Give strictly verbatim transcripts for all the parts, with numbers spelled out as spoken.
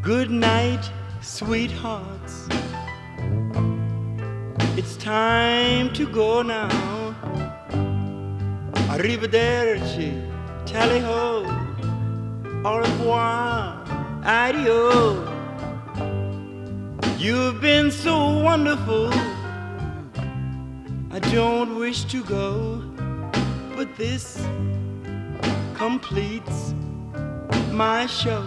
Good night, sweethearts. It's time to go now. Arrivederci, tally-ho, au revoir, adieu. You've been so wonderful, I don't wish to go, but this completes my show.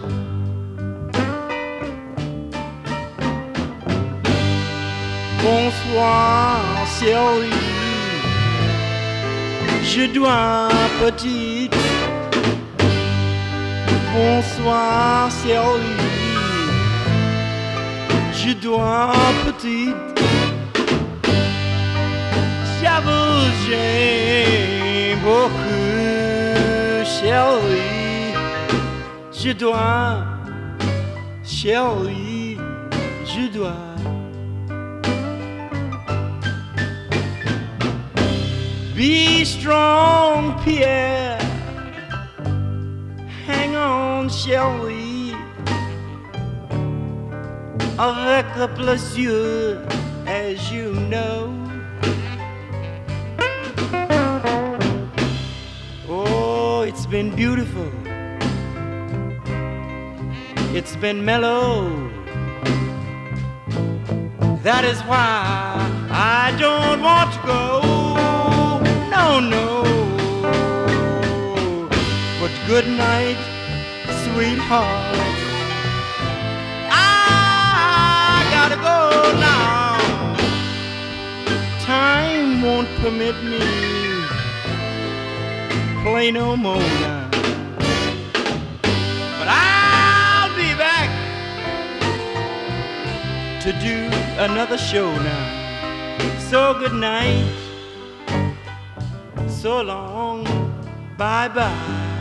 Bonsoir, chérie, je dois petite. Bonsoir, chérie, je dois petite. J'avoue, j'aime beaucoup, chérie. Je dois, chérie, je dois. Be strong, Pierre. Hang on, chérie. Avec le plaisir, as you know. Oh, it's been beautiful. It's been mellow. That is why I don't want to go. No, no. But good night, sweetheart. I gotta go now. Time won't permit me play no more now. But I'll be back to do another show now. So good night. So long, bye-bye.